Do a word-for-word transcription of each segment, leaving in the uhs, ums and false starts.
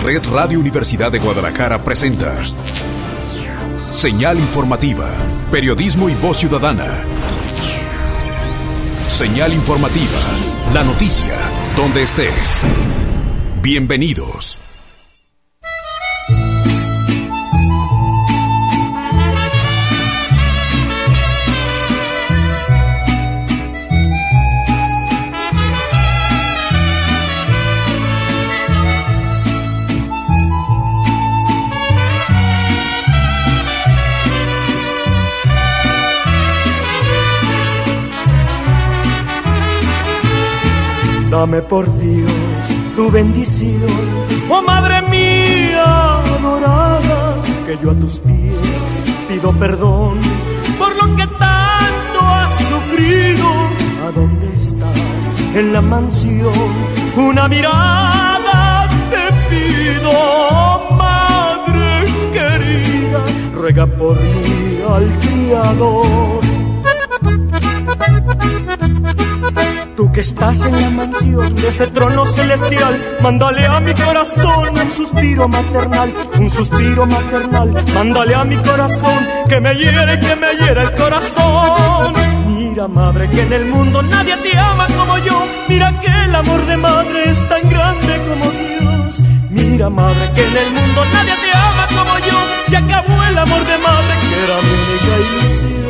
Red Radio Universidad de Guadalajara presenta Señal Informativa, periodismo y voz ciudadana. Señal Informativa, la noticia, donde estés. Bienvenidos. Dame por Dios tu bendición, oh Madre mía adorada, que yo a tus pies pido perdón por lo que tanto has sufrido. ¿A dónde estás? En la mansión, una mirada te pido, oh Madre querida, ruega por mí al Criador. Tú que estás en la mansión de ese trono celestial, mándale a mi corazón un suspiro maternal, un suspiro maternal. Mándale a mi corazón que me hiere, que me hiera el corazón. Mira, madre, que en el mundo nadie te ama como yo. Mira que el amor de madre es tan grande como Dios. Mira, madre, que en el mundo nadie te ama como yo. Se acabó el amor de madre, que era mi única ilusión.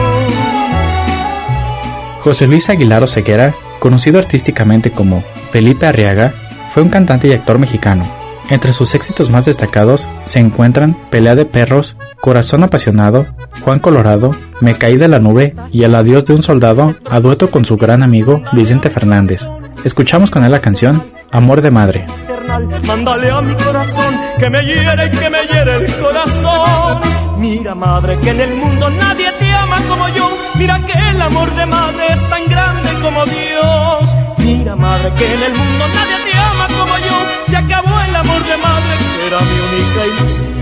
José Luis Aguilar Oseguera, conocido artísticamente como Felipe Arriaga, fue un cantante y actor mexicano. Entre sus éxitos más destacados se encuentran Pelea de Perros, Corazón Apasionado, Juan Colorado, Me Caí de la Nube y El Adiós de un Soldado, a dueto con su gran amigo Vicente Fernández. Escuchamos con él la canción Amor de Madre. Mándale a mi corazón que me hiere y que me hiere el corazón. Mira, madre, que en el mundo nadie te ama como yo. Mira que el amor de madre es tan grande como Dios. Mira, madre, que en el mundo nadie te ama como yo. Se acabó el amor de madre, que era mi única ilusión.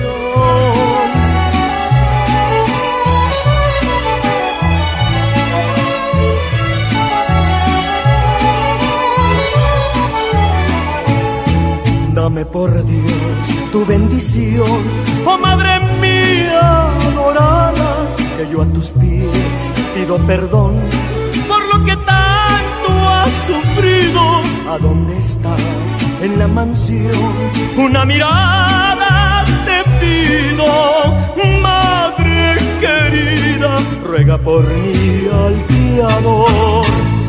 Dame por Dios tu bendición, oh Madre mía adorada, que yo a tus pies pido perdón por lo que tanto has sufrido. ¿A dónde estás? En la mansión, una mirada te pido, Madre querida, ruega por mí al Criador.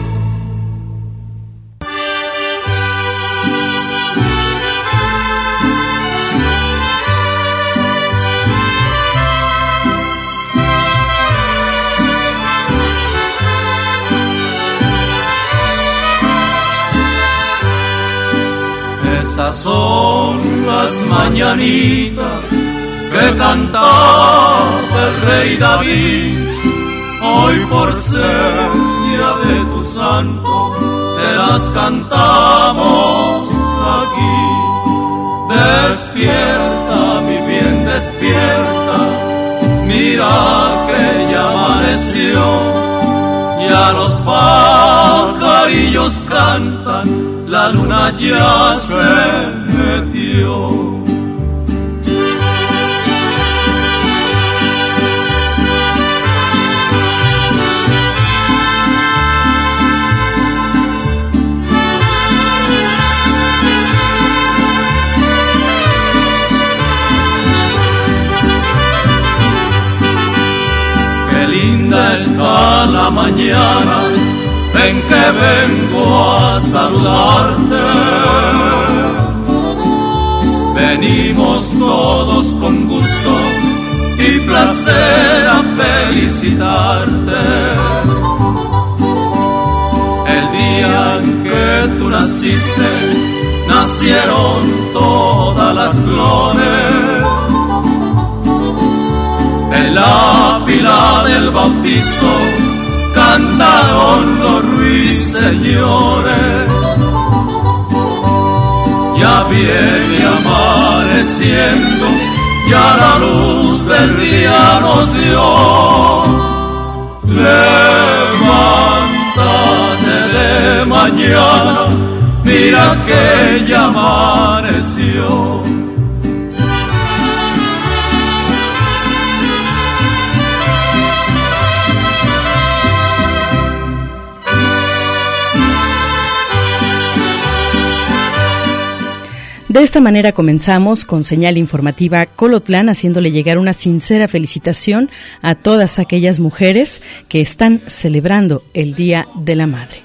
Estas son las mañanitas que cantaba el rey David. Hoy por ser día de tu santo te las cantamos aquí. Despierta, mi bien, despierta, mira que ya amaneció. Ya los pajarillos cantan, la luna ya se metió. Qué linda está la mañana en que vengo a saludarte. Venimos todos con gusto y placer a felicitarte. El día en que tú naciste, nacieron todas las flores. En la pila del bautizo cantaron los ruiseñores. Ya viene amaneciendo, ya la luz del día nos dio. Levántate de mañana, mira que ya amaneció. De esta manera comenzamos con señal informativa Colotlán, haciéndole llegar una sincera felicitación a todas aquellas mujeres que están celebrando el Día de la Madre.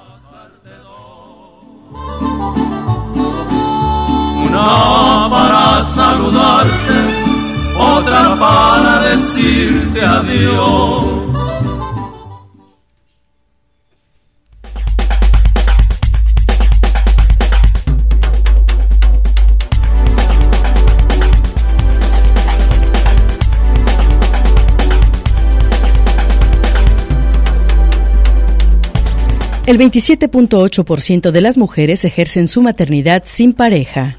Una para saludarte, otra para decirte adiós. El veintisiete punto ocho por ciento de las mujeres ejercen su maternidad sin pareja.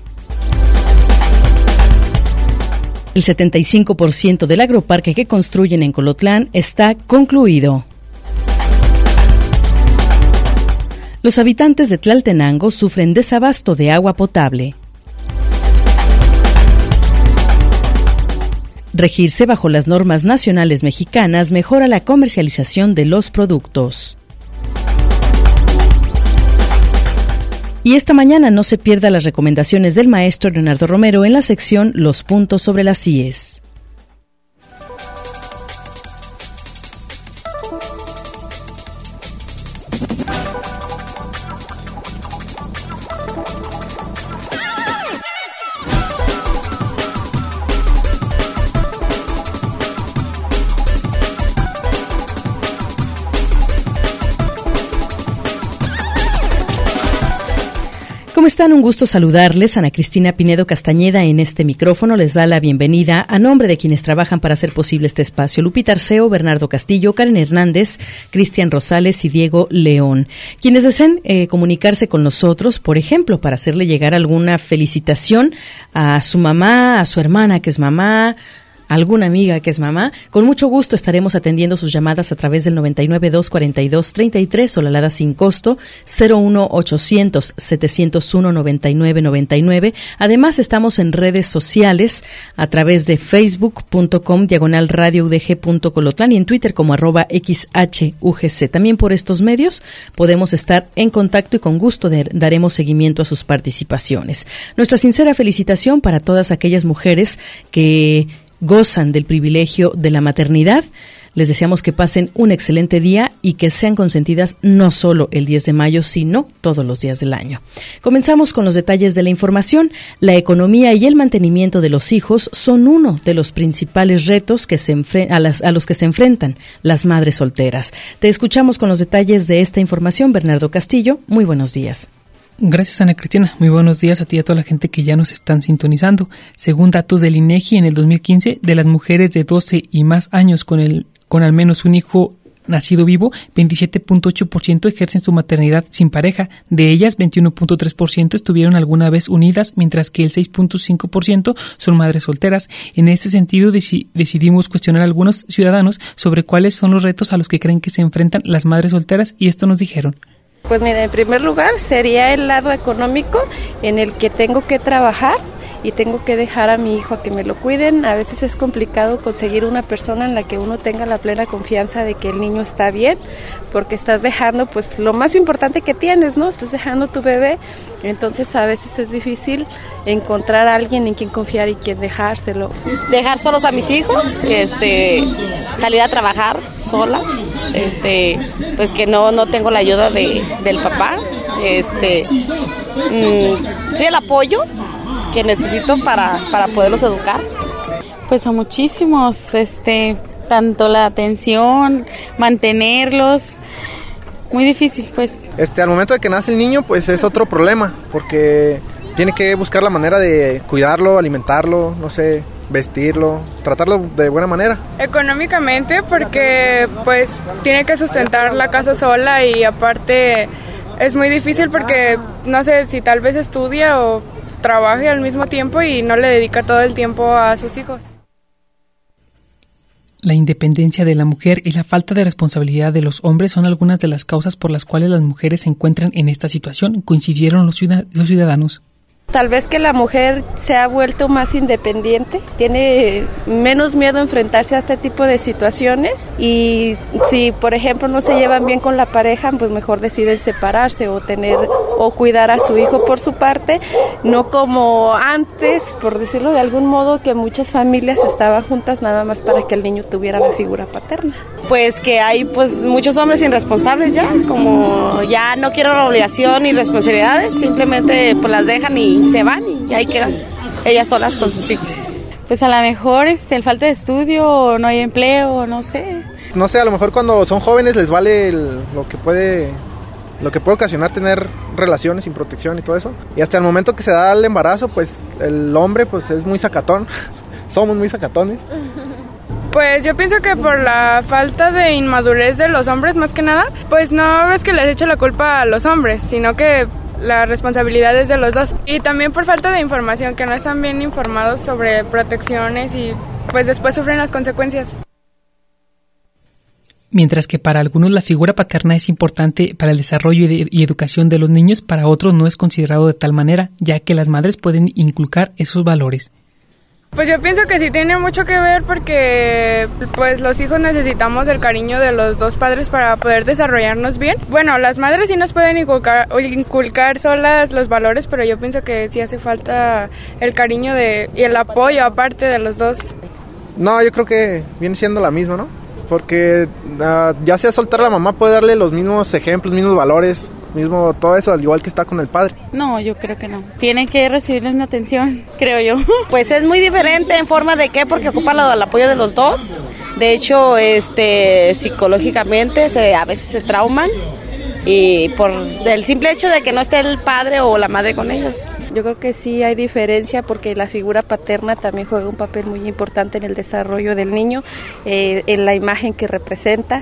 El setenta y cinco por ciento del agroparque que construyen en Colotlán está concluido. Los habitantes de Tlaltenango sufren desabasto de agua potable. Regirse bajo las normas nacionales mexicanas mejora la comercialización de los productos. Y esta mañana no se pierda las recomendaciones del maestro Leonardo Romero en la sección Los puntos sobre las íes. ¿Cómo están? Un gusto saludarles. Ana Cristina Pinedo Castañeda en este micrófono les da la bienvenida a nombre de quienes trabajan para hacer posible este espacio: Lupita Arceo, Bernardo Castillo, Karen Hernández, Cristian Rosales y Diego León. Quienes deseen eh, comunicarse con nosotros, por ejemplo, para hacerle llegar alguna felicitación a su mamá, a su hermana que es mamá, alguna amiga que es mamá, con mucho gusto estaremos atendiendo sus llamadas a través del noventa y nueve, dos cuarenta y dos, treinta y tres o la alada sin costo cero uno ochocientos, setecientos uno, noventa y nueve noventa y nueve. Además estamos en redes sociales a través de facebook punto com diagonal radio u d g punto colotlán y en Twitter como arroba x h u g c. También por estos medios podemos estar en contacto y con gusto de, daremos seguimiento a sus participaciones. Nuestra sincera felicitación para todas aquellas mujeres que gozan del privilegio de la maternidad. Les deseamos que pasen un excelente día y que sean consentidas no solo el diez de mayo, sino todos los días del año. Comenzamos con los detalles de la información. La economía y el mantenimiento de los hijos son uno de los principales retos que se enfre- a, las, a los que se enfrentan las madres solteras. Te escuchamos con los detalles de esta información, Bernardo Castillo. Muy buenos días. Gracias, Ana Cristina. Muy buenos días a ti y a toda la gente que ya nos están sintonizando. Según datos del INEGI, en el dos mil quince, de las mujeres de doce y más años con el con al menos un hijo nacido vivo, veintisiete punto ocho por ciento ejercen su maternidad sin pareja. De ellas, veintiuno punto tres por ciento estuvieron alguna vez unidas, mientras que el seis punto cinco por ciento son madres solteras. En este sentido, deci- decidimos cuestionar a algunos ciudadanos sobre cuáles son los retos a los que creen que se enfrentan las madres solteras, y esto nos dijeron. Pues mira, en primer lugar sería el lado económico, en el que tengo que trabajar y tengo que dejar a mi hijo a que me lo cuiden. A veces es complicado conseguir una persona en la que uno tenga la plena confianza de que el niño está bien, porque estás dejando pues lo más importante que tienes, ¿no? Estás dejando tu bebé, entonces a veces es difícil encontrar a alguien en quien confiar y quien dejárselo. Dejar solos a mis hijos, este, salir a trabajar sola, este, pues que no no tengo la ayuda de del papá, este, mmm, sí, el apoyo que necesito para, para poderlos educar. Pues a muchísimos, este, tanto la atención, mantenerlos, muy difícil, pues. Este, al momento de que nace el niño, pues es otro problema, porque tiene que buscar la manera de cuidarlo, alimentarlo, no sé, vestirlo, tratarlo de buena manera. Económicamente, porque pues tiene que sustentar la casa sola y aparte es muy difícil porque no sé si tal vez estudia o trabaje al mismo tiempo y no le dedica todo el tiempo a sus hijos. La independencia de la mujer y la falta de responsabilidad de los hombres son algunas de las causas por las cuales las mujeres se encuentran en esta situación, coincidieron los ciudadanos. Tal vez que la mujer se ha vuelto más independiente, tiene menos miedo a enfrentarse a este tipo de situaciones y si, por ejemplo, no se llevan bien con la pareja, pues mejor deciden separarse o tener o cuidar a su hijo por su parte, no como antes, por decirlo de algún modo, que muchas familias estaban juntas nada más para que el niño tuviera la figura paterna. Pues que hay pues muchos hombres irresponsables ya, como ya no quieren la obligación ni responsabilidades, simplemente pues las dejan y se van y ahí quedan ellas solas con sus hijos. Pues a lo mejor este, el falta de estudio, no hay empleo, no sé. No sé, a lo mejor cuando son jóvenes les vale el, lo que puede lo que puede ocasionar tener relaciones sin protección y todo eso. Y hasta el momento que se da el embarazo, pues el hombre pues es muy sacatón, somos muy sacatones. Pues yo pienso que por la falta de inmadurez de los hombres más que nada, pues no es que les eche la culpa a los hombres, sino que la responsabilidad es de los dos. Y también por falta de información, que no están bien informados sobre protecciones y pues después sufren las consecuencias. Mientras que para algunos la figura paterna es importante para el desarrollo y, de, y educación de los niños, para otros no es considerado de tal manera, ya que las madres pueden inculcar esos valores. Pues yo pienso que sí tiene mucho que ver porque pues los hijos necesitamos el cariño de los dos padres para poder desarrollarnos bien. Bueno, las madres sí nos pueden inculcar, inculcar solas los valores, pero yo pienso que sí hace falta el cariño de y el apoyo aparte de los dos. No, yo creo que viene siendo la misma, ¿no? Porque uh, ya sea soltar a la mamá puede darle los mismos ejemplos, mismos valores, mismo todo eso, al igual que está con el padre. No, yo creo que no. Tienen que recibir una atención, creo yo. Pues es muy diferente en forma de qué, porque ocupa lo, el apoyo de los dos. De hecho, este, psicológicamente se, a veces se trauman y por el simple hecho de que no esté el padre o la madre con ellos. Yo creo que sí hay diferencia porque la figura paterna también juega un papel muy importante en el desarrollo del niño, eh, en la imagen que representa.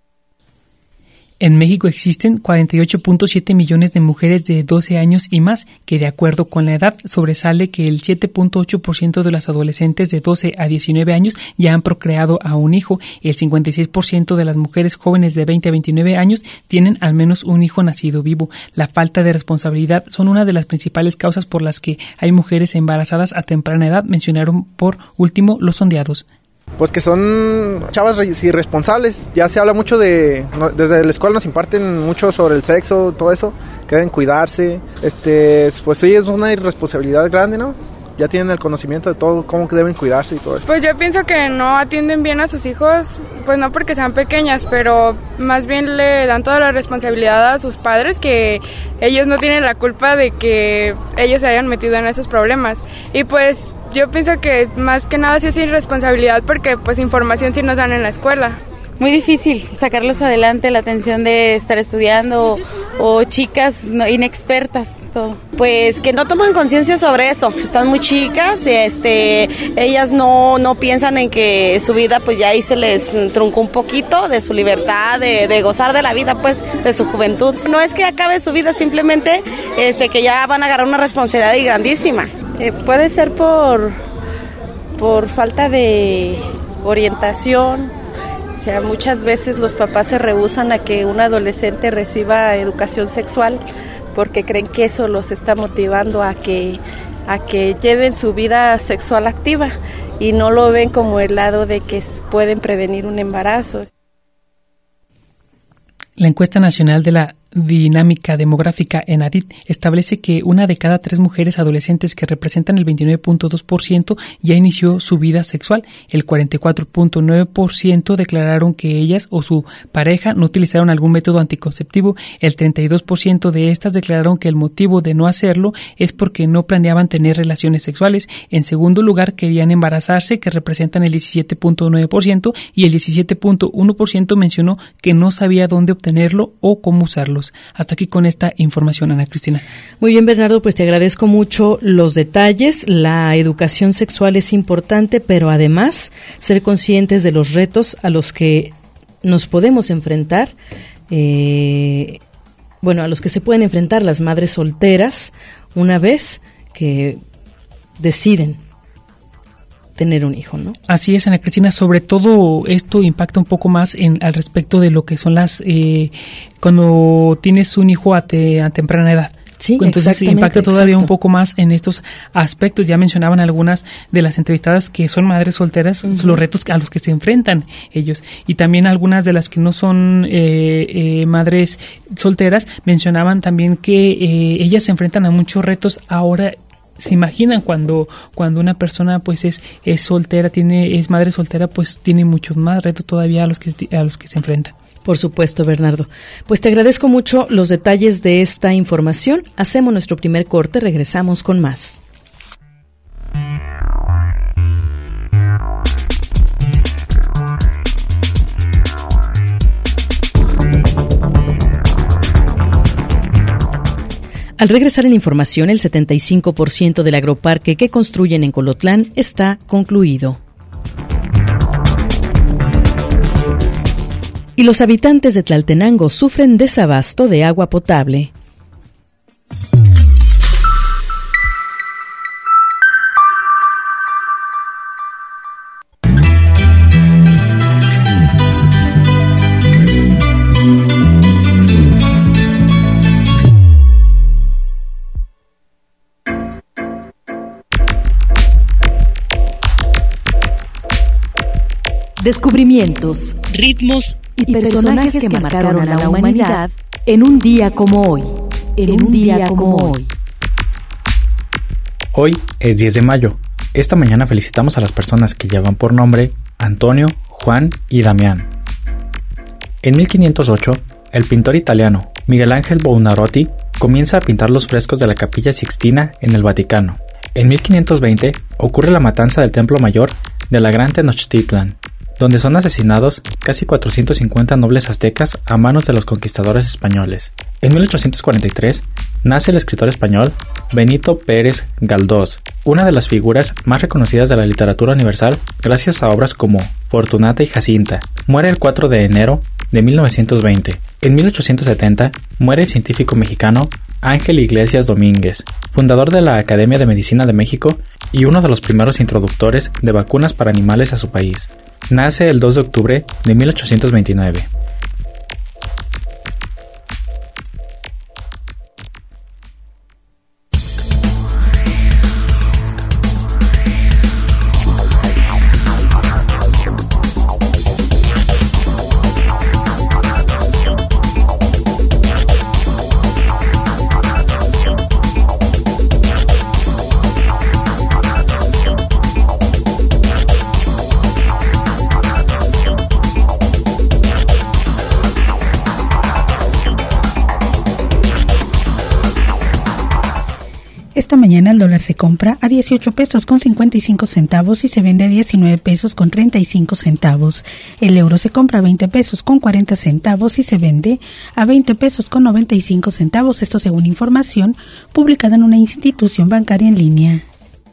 En México existen cuarenta y ocho punto siete millones de mujeres de doce años y más, que de acuerdo con la edad sobresale que el siete punto ocho por ciento de las adolescentes de doce a diecinueve años ya han procreado a un hijo. El cincuenta y seis por ciento de las mujeres jóvenes de veinte a veintinueve años tienen al menos un hijo nacido vivo. La falta de responsabilidad son una de las principales causas por las que hay mujeres embarazadas a temprana edad, mencionaron por último los sondeados. Pues que son chavas irresponsables, ya se habla mucho de, no, desde la escuela nos imparten mucho sobre el sexo, todo eso, que deben cuidarse, este, pues sí es una irresponsabilidad grande, ¿no? Ya tienen el conocimiento de todo, cómo que deben cuidarse y todo eso. Pues yo pienso que no atienden bien a sus hijos, pues no porque sean pequeñas, pero más bien le dan toda la responsabilidad a sus padres, que ellos no tienen la culpa de que ellos se hayan metido en esos problemas. Y pues yo pienso que más que nada sí es irresponsabilidad porque pues información sí nos dan en la escuela. Muy difícil sacarlos adelante, la atención de estar estudiando o, o chicas no, inexpertas, todo. Pues que no toman conciencia sobre eso, están muy chicas, este, ellas no, no piensan en que su vida pues ya ahí se les truncó un poquito de su libertad, de, de gozar de la vida pues, de su juventud. No es que acabe su vida, simplemente este, que ya van a agarrar una responsabilidad grandísima. Eh, puede ser por, por falta de orientación. O sea, muchas veces los papás se rehúsan a que un adolescente reciba educación sexual porque creen que eso los está motivando a que, a que lleven su vida sexual activa y no lo ven como el lado de que pueden prevenir un embarazo. La encuesta nacional de la Dinámica Demográfica ENADIT establece que una de cada tres mujeres adolescentes, que representan el veintinueve punto dos por ciento, ya inició su vida sexual. El cuarenta y cuatro punto nueve por ciento declararon que ellas o su pareja no utilizaron algún método anticonceptivo. El treinta y dos por ciento de estas declararon que el motivo de no hacerlo es porque no planeaban tener relaciones sexuales. En segundo lugar, querían embarazarse, que representan el diecisiete punto nueve por ciento, y el diecisiete punto uno por ciento mencionó que no sabía dónde obtenerlo o cómo usarlo. Hasta aquí con esta información, Ana Cristina. Muy bien, Bernardo, pues te agradezco mucho los detalles. La educación sexual es importante, pero además ser conscientes de los retos a los que nos podemos enfrentar, eh, bueno, a los que se pueden enfrentar las madres solteras una vez que deciden tener un hijo, ¿no? Así es, Ana Cristina. Sobre todo esto impacta un poco más en al respecto de lo que son las eh, cuando tienes un hijo a, te, a temprana edad. Sí, entonces impacta todavía exacto. un poco más en estos aspectos. Ya mencionaban algunas de las entrevistadas que son madres solteras, uh-huh. los retos a los que se enfrentan ellos, y también algunas de las que no son eh, eh, madres solteras mencionaban también que eh, ellas se enfrentan a muchos retos ahora. Se imaginan cuando cuando una persona pues es es soltera, tiene es madre soltera, pues tiene muchos más retos todavía a los que a los que se enfrenta. Por supuesto, Bernardo. Pues te agradezco mucho los detalles de esta información. Hacemos nuestro primer corte, regresamos con más. Al regresar en información, el setenta y cinco por ciento del agroparque que construyen en Colotlán está concluido. Y los habitantes de Tlaltenango sufren desabasto de agua potable. Descubrimientos, ritmos y personajes que marcaron a la humanidad en un día como hoy. En un día como hoy. Hoy es diez de mayo. Esta mañana felicitamos a las personas que llevan por nombre Antonio, Juan y Damián. En mil quinientos ocho, el pintor italiano Miguel Ángel Buonarroti comienza a pintar los frescos de la Capilla Sixtina en el Vaticano. En mil quinientos veinte ocurre la matanza del Templo Mayor de la Gran Tenochtitlan, donde son asesinados casi cuatrocientos cincuenta nobles aztecas a manos de los conquistadores españoles. En mil ochocientos cuarenta y tres nace el escritor español Benito Pérez Galdós, una de las figuras más reconocidas de la literatura universal gracias a obras como Fortunata y Jacinta. Muere el cuatro de enero de mil novecientos veinte. En mil ochocientos setenta muere el científico mexicano Ángel Iglesias Domínguez, fundador de la Academia de Medicina de México y uno de los primeros introductores de vacunas para animales a su país. Nace el dos de octubre de mil ochocientos veintinueve. Esta mañana el dólar se compra a dieciocho pesos con cincuenta y cinco centavos y se vende a diecinueve pesos con treinta y cinco centavos. El euro se compra a veinte pesos con cuarenta centavos y se vende a veinte pesos con noventa y cinco centavos. Esto según información publicada en una institución bancaria en línea.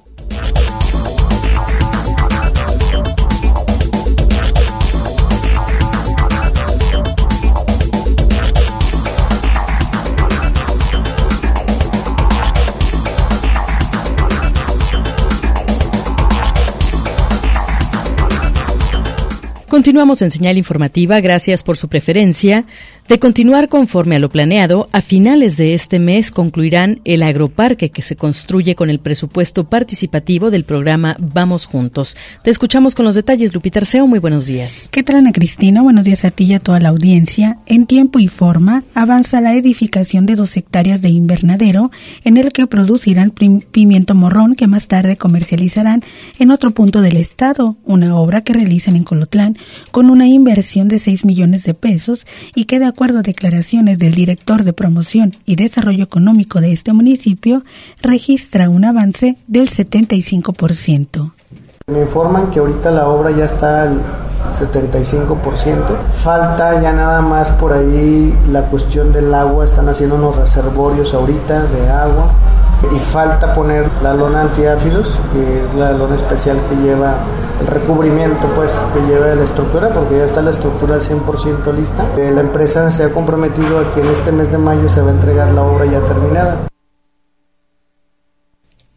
Continuamos en Señal Informativa, gracias por su preferencia. De continuar conforme a lo planeado, a finales de este mes concluirán el agroparque que se construye con el presupuesto participativo del programa Vamos Juntos. Te escuchamos con los detalles, Lupita Arceo, muy buenos días. ¿Qué tal, Ana Cristina? Buenos días a ti y a toda la audiencia. En tiempo y forma avanza la edificación de dos hectáreas de invernadero en el que producirán pimiento morrón que más tarde comercializarán en otro punto del estado, una obra que realizan en Colotlán con una inversión de seis millones de pesos y que de acuerdo a declaraciones del director de promoción y desarrollo económico de este municipio registra un avance del setenta y cinco por ciento. Me informan que ahorita la obra ya está al setenta y cinco por ciento. Falta ya nada más por ahí la cuestión del agua. Están haciendo unos reservorios ahorita de agua. Y falta poner la lona antiáfidos, que es la lona especial que lleva el recubrimiento, pues, que lleva la estructura, porque ya está la estructura al cien por ciento lista. Eh, la empresa se ha comprometido a que en este mes de mayo se va a entregar la obra ya terminada.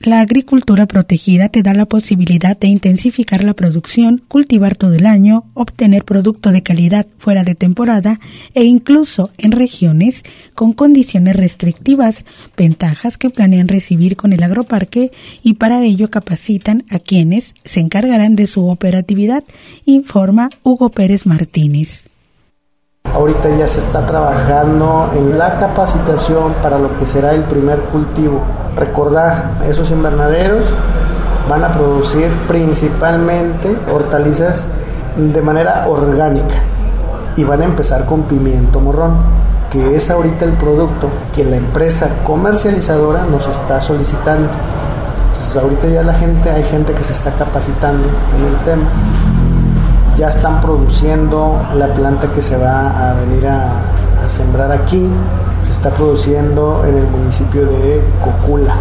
La agricultura protegida te da la posibilidad de intensificar la producción, cultivar todo el año, obtener producto de calidad fuera de temporada e incluso en regiones con condiciones restrictivas, ventajas que planean recibir con el agroparque y para ello capacitan a quienes se encargarán de su operatividad, informa Hugo Pérez Martínez. Ahorita ya se está trabajando en la capacitación para lo que será el primer cultivo. Recordar, esos invernaderos van a producir principalmente hortalizas de manera orgánica y van a empezar con pimiento morrón, que es ahorita el producto que la empresa comercializadora nos está solicitando. Entonces ahorita ya la gente, hay gente que se está capacitando en el tema. Ya están produciendo la planta que se va a venir a, a sembrar aquí. Se está produciendo en el municipio de Cocula.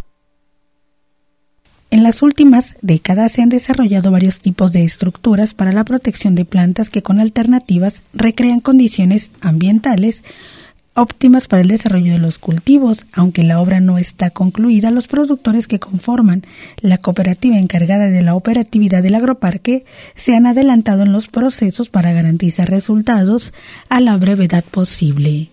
En las últimas décadas se han desarrollado varios tipos de estructuras para la protección de plantas que con alternativas recrean condiciones ambientales óptimas para el desarrollo de los cultivos. Aunque la obra no está concluida, los productores que conforman la cooperativa encargada de la operatividad del agroparque se han adelantado en los procesos para garantizar resultados a la brevedad posible.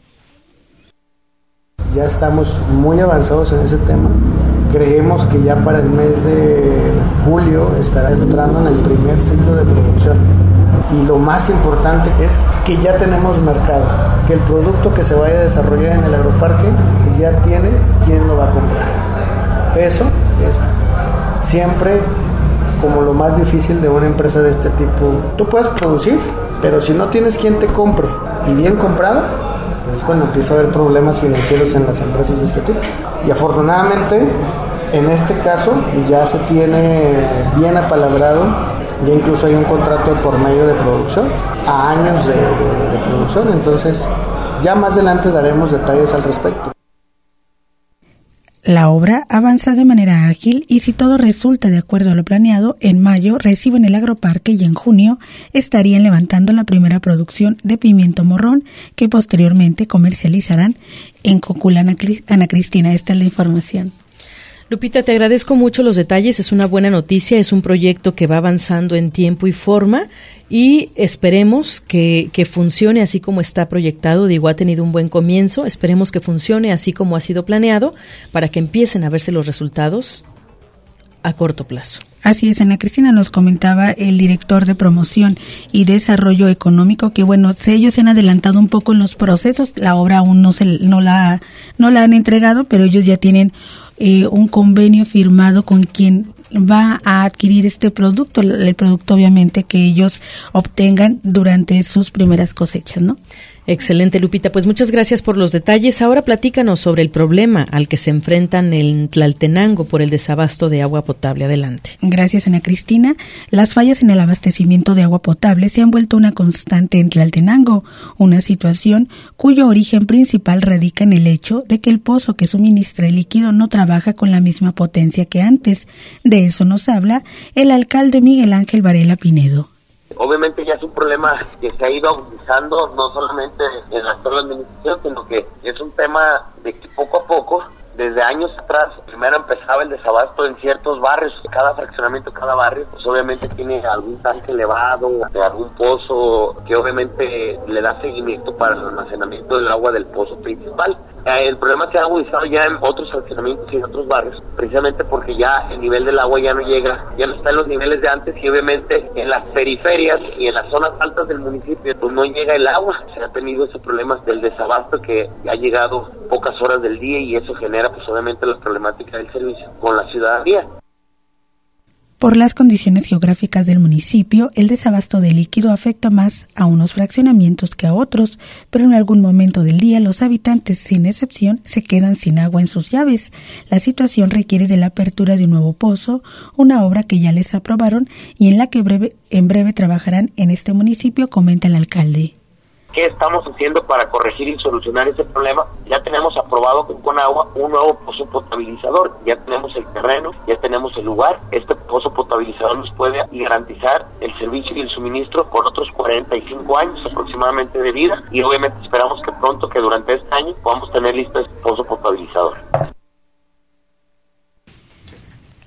Ya estamos muy avanzados en ese tema. Creemos que ya para el mes de julio estará entrando en el primer ciclo de producción. Y lo más importante es que ya tenemos mercado, que el producto que se vaya a desarrollar en el agroparque ya tiene quien lo va a comprar. Eso es siempre como lo más difícil de una empresa de este tipo. Tú puedes producir, pero si no tienes quien te compre y bien comprado, es cuando empieza a haber problemas financieros en las empresas de este tipo. Y afortunadamente, en este caso, ya se tiene bien apalabrado. Ya incluso hay un contrato por medio de producción, a años de, de, de producción, entonces ya más adelante daremos detalles al respecto. La obra avanza de manera ágil y si todo resulta de acuerdo a lo planeado, en mayo reciben el agroparque y en junio estarían levantando la primera producción de pimiento morrón que posteriormente comercializarán en Cocula. Ana Cristina, esta es la información. Lupita, te agradezco mucho los detalles, es una buena noticia, es un proyecto que va avanzando en tiempo y forma y esperemos que, que funcione así como está proyectado. Digo, ha tenido un buen comienzo, esperemos que funcione así como ha sido planeado para que empiecen a verse los resultados a corto plazo. Así es, Ana Cristina, nos comentaba el director de promoción y desarrollo económico que, bueno, ellos se han adelantado un poco en los procesos, la obra aún no se no la no la han entregado, pero ellos ya tienen eh, un convenio firmado con quien va a adquirir este producto, el producto obviamente que ellos obtengan durante sus primeras cosechas, ¿no? Excelente, Lupita. Pues muchas gracias por los detalles. Ahora platícanos sobre el problema al que se enfrentan en Tlaltenango por el desabasto de agua potable. Adelante. Gracias, Ana Cristina. Las fallas en el abastecimiento de agua potable se han vuelto una constante en Tlaltenango, una situación cuyo origen principal radica en el hecho de que el pozo que suministra el líquido no trabaja con la misma potencia que antes. De eso nos habla el alcalde Miguel Ángel Varela Pinedo. Obviamente ya es un problema que se ha ido agudizando no solamente en la actual administración, sino que es un tema de que poco a poco, desde años atrás, primero empezaba el desabasto en ciertos barrios, cada fraccionamiento, cada barrio, pues obviamente tiene algún tanque elevado, algún pozo que obviamente le da seguimiento para el almacenamiento del agua del pozo principal. El problema se ha agudizado ya en otros fraccionamientos y en otros barrios, precisamente porque ya el nivel del agua ya no llega, ya no está en los niveles de antes y obviamente en las periferias y en las zonas altas del municipio pues no llega el agua. Se ha tenido ese problema del desabasto que ha llegado pocas horas del día y eso genera pues obviamente la problemática del servicio con la ciudadanía. Por las condiciones geográficas del municipio, el desabasto de líquido afecta más a unos fraccionamientos que a otros, pero en algún momento del día los habitantes, sin excepción, se quedan sin agua en sus llaves. La situación requiere de la apertura de un nuevo pozo, una obra que ya les aprobaron y en la que breve, en breve trabajarán en este municipio, comenta el alcalde. ¿Qué estamos haciendo para corregir y solucionar ese problema? Ya tenemos aprobado con Conagua un nuevo pozo potabilizador, ya tenemos el terreno, ya tenemos el lugar. Este pozo potabilizador nos puede garantizar el servicio y el suministro por otros cuarenta y cinco años aproximadamente de vida y obviamente esperamos que pronto, que durante este año, podamos tener listo este pozo potabilizador.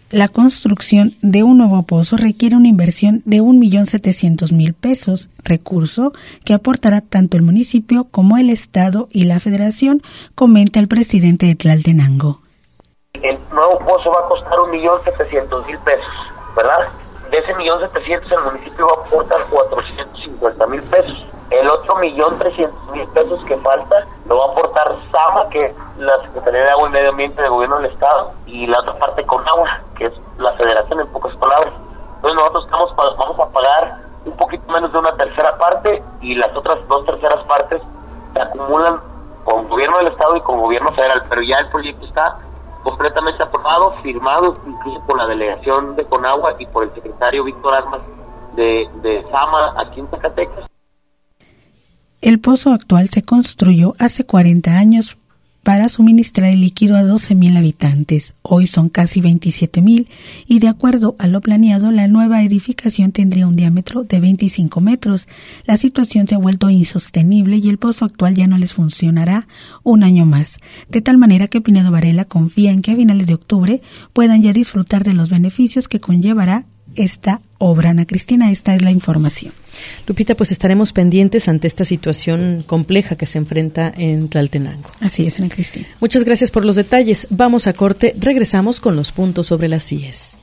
La construcción de un nuevo pozo requiere una inversión de un millón setecientos mil pesos, recurso que aportará tanto el municipio como el Estado y la Federación, comenta el presidente de Tlaltenango. El nuevo pozo va a costar un millón setecientos mil pesos, ¿verdad? De ese millón setecientos el municipio va a aportar cuatrocientos cincuenta mil pesos. El otro millón trescientos mil pesos que falta lo va a aportar SAMA, que es la Secretaría de Agua y Medio Ambiente del Gobierno del Estado, y la otra parte Conagua, que es la Federación, en pocas palabras. Entonces nosotros estamos vamos a pagar un poquito menos de una tercera parte, y las otras dos terceras partes se acumulan con Gobierno del Estado y con Gobierno Federal, pero ya el proyecto está completamente aprobado, firmado incluso por la delegación de Conagua y por el secretario Víctor Armas de, de SAMA aquí en Zacatecas. El pozo actual se construyó hace cuarenta años para suministrar el líquido a doce mil habitantes. Hoy son casi veintisiete mil y de acuerdo a lo planeado, la nueva edificación tendría un diámetro de veinticinco metros. La situación se ha vuelto insostenible y el pozo actual ya no les funcionará un año más. De tal manera que Pinedo Varela confía en que a finales de octubre puedan ya disfrutar de los beneficios que conllevará esta obra. Ana Cristina, esta es la información. Lupita, pues estaremos pendientes ante esta situación compleja que se enfrenta en Tlaltenango. Así es, Ana Cristina. Muchas gracias por los detalles. Vamos a corte, regresamos con los puntos sobre las I E S.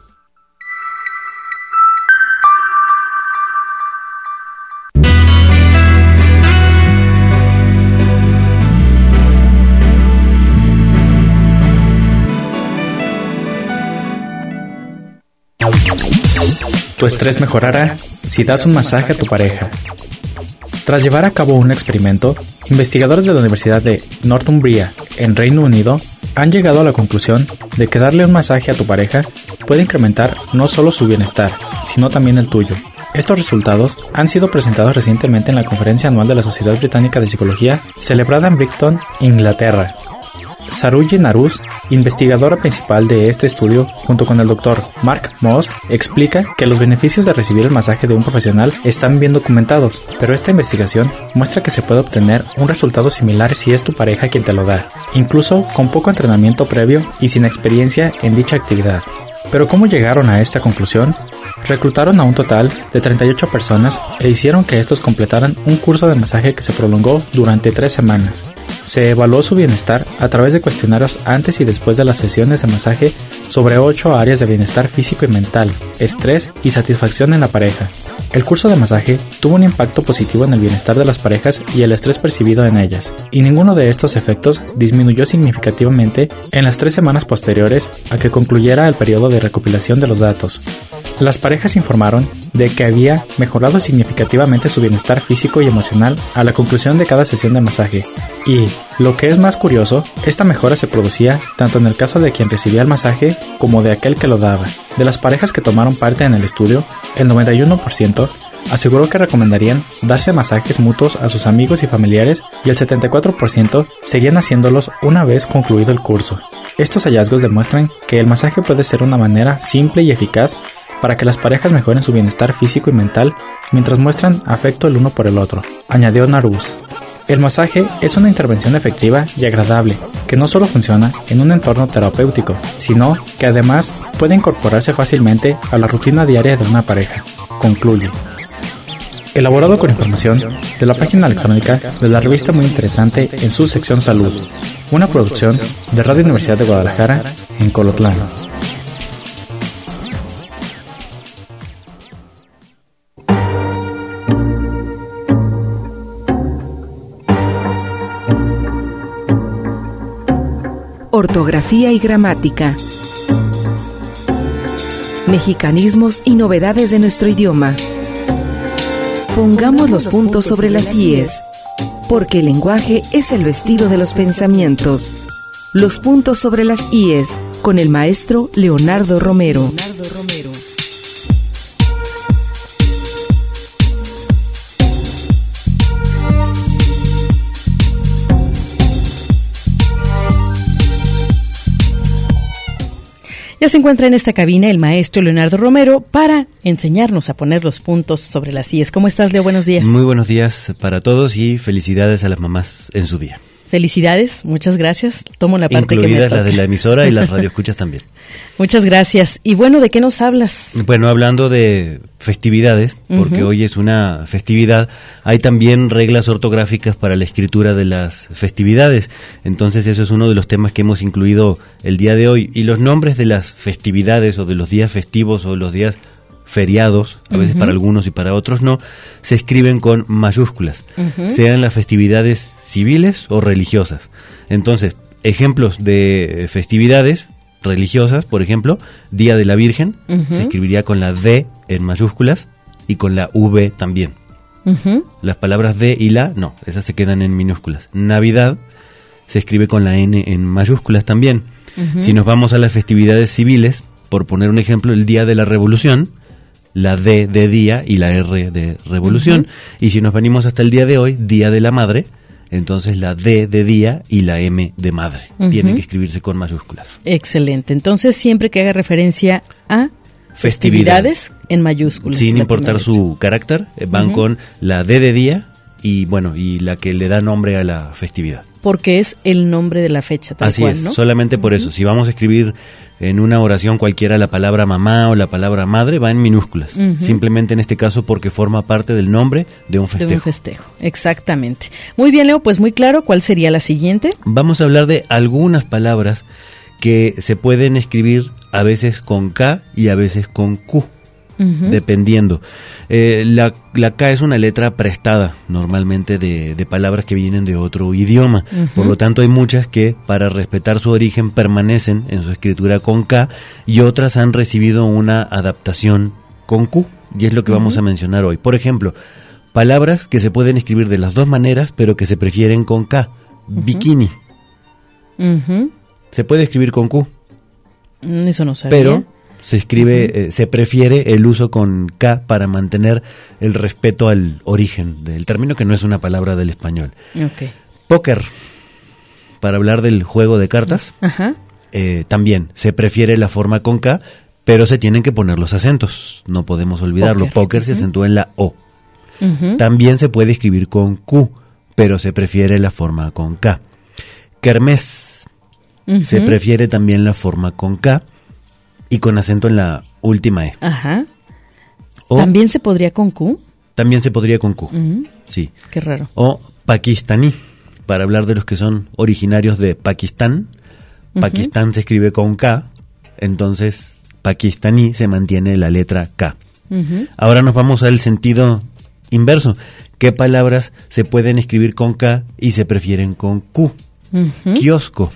Tu estrés mejorará si das un masaje a tu pareja. Tras llevar a cabo un experimento, investigadores de la Universidad de Northumbria, en Reino Unido, han llegado a la conclusión de que darle un masaje a tu pareja puede incrementar no solo su bienestar, sino también el tuyo. Estos resultados han sido presentados recientemente en la conferencia anual de la Sociedad Británica de Psicología, celebrada en Brighton, Inglaterra. Saruji Narus, investigadora principal de este estudio, junto con el doctor Mark Moss, explica que los beneficios de recibir el masaje de un profesional están bien documentados, pero esta investigación muestra que se puede obtener un resultado similar si es tu pareja quien te lo da, incluso con poco entrenamiento previo y sin experiencia en dicha actividad. ¿Pero cómo llegaron a esta conclusión? Reclutaron a un total de treinta y ocho personas e hicieron que estos completaran un curso de masaje que se prolongó durante tres semanas. Se evaluó su bienestar a través de cuestionarios antes y después de las sesiones de masaje sobre ocho áreas de bienestar físico y mental, estrés y satisfacción en la pareja. El curso de masaje tuvo un impacto positivo en el bienestar de las parejas y el estrés percibido en ellas, y ninguno de estos efectos disminuyó significativamente en las tres semanas posteriores a que concluyera el periodo de recopilación de los datos. Las parejas informaron de que había mejorado significativamente su bienestar físico y emocional a la conclusión de cada sesión de masaje. Y, lo que es más curioso, esta mejora se producía tanto en el caso de quien recibía el masaje como de aquel que lo daba. De las parejas que tomaron parte en el estudio, el noventa y uno por ciento aseguró que recomendarían darse masajes mutuos a sus amigos y familiares y el setenta y cuatro por ciento seguían haciéndolos una vez concluido el curso. Estos hallazgos demuestran que el masaje puede ser una manera simple y eficaz para que las parejas mejoren su bienestar físico y mental mientras muestran afecto el uno por el otro, añadió Narus. El masaje es una intervención efectiva y agradable, que no solo funciona en un entorno terapéutico, sino que además puede incorporarse fácilmente a la rutina diaria de una pareja, concluye. Elaborado con información de la página electrónica de la revista Muy Interesante en su sección Salud, una producción de Radio Universidad de Guadalajara en Colotlán. Ortografía y gramática. Mexicanismos y novedades de nuestro idioma. Pongamos los puntos sobre las íes, porque el lenguaje es el vestido de los pensamientos. Los puntos sobre las íes, con el maestro Leonardo Romero. Ya se encuentra en esta cabina el maestro Leonardo Romero para enseñarnos a poner los puntos sobre las íes. ¿Cómo estás, Leo? Buenos días. Muy buenos días para todos y felicidades a las mamás en su día. Felicidades, muchas gracias. Tomo la parte Incluidas que me toca. las de la emisora y las radioescuchas también. Muchas gracias. Y bueno, ¿de qué nos hablas? Bueno, hablando de festividades, porque Ujú. hoy es una festividad, hay también reglas ortográficas para la escritura de las festividades. Entonces eso es uno de los temas que hemos incluido el día de hoy. Y los nombres de las festividades o de los días festivos o los días feriados, a veces Ujú. para algunos y para otros no, se escriben con mayúsculas, Ujú. sean las festividades civiles o religiosas. Entonces, ejemplos de festividades religiosas, por ejemplo, Día de la Virgen, Ujú. se escribiría con la D en mayúsculas y con la V también. Ujú. Las palabras D y la, no, esas se quedan en minúsculas. Navidad se escribe con la N en mayúsculas también. Ujú. Si nos vamos a las festividades civiles, por poner un ejemplo, el Día de la Revolución, la D de día y la R de revolución. Ujú. Y si nos venimos hasta el día de hoy, Día de la Madre, entonces la D de día y la M de madre. Ujú. Tienen que escribirse con mayúsculas. Excelente. Entonces, siempre que haga referencia a Festividades. festividades en mayúsculas. Sin la importar primera su carácter, eh, van Ujú. con la D de día y bueno, y la que le da nombre a la festividad. letra. Porque es el nombre de la fecha, tal Así cual, es, ¿no? solamente por eso. Si vamos a escribir en una oración cualquiera la palabra mamá o la palabra madre, va en minúsculas. Ujú. Simplemente en este caso porque forma parte del nombre de un De festejo. un festejo, exactamente. Muy bien, Leo, pues muy claro. ¿Cuál sería la siguiente? Vamos a hablar de algunas palabras que se pueden escribir a veces con K y a veces con Q. Ujú. Dependiendo. Eh, la, la K es una letra prestada normalmente de, de palabras que vienen de otro idioma. Ujú. Por lo tanto, hay muchas que para respetar su origen permanecen en su escritura con K y otras han recibido una adaptación con Q. Y es lo que vamos Ujú. a mencionar hoy. Por ejemplo, palabras que se pueden escribir de las dos maneras pero que se prefieren con K. Bikini. Ujú. Se puede escribir con Q. Mm, Eso no sabía. Pero se escribe, eh, se prefiere el uso con K para mantener el respeto al origen del término, que no es una palabra del español. Ok. Póker, para hablar del juego de cartas, Ajá. eh, también se prefiere la forma con K, pero se tienen que poner los acentos, no podemos olvidarlo. Póker. Póker se Ujú. acentúa en la O. Ujú. También se puede escribir con Q, pero se prefiere la forma con K. Kermés, Ujú. se prefiere también la forma con K y con acento en la última E. Ajá. O ¿También se podría con Q? también se podría con Q, Ujú. sí. Qué raro. O pakistaní, para hablar de los que son originarios de Pakistán. Ujú. Pakistán se escribe con K, entonces pakistaní se mantiene la letra K. Ujú. Ahora nos vamos al sentido inverso. ¿Qué palabras se pueden escribir con K y se prefieren con Q? Ujú. Kiosco.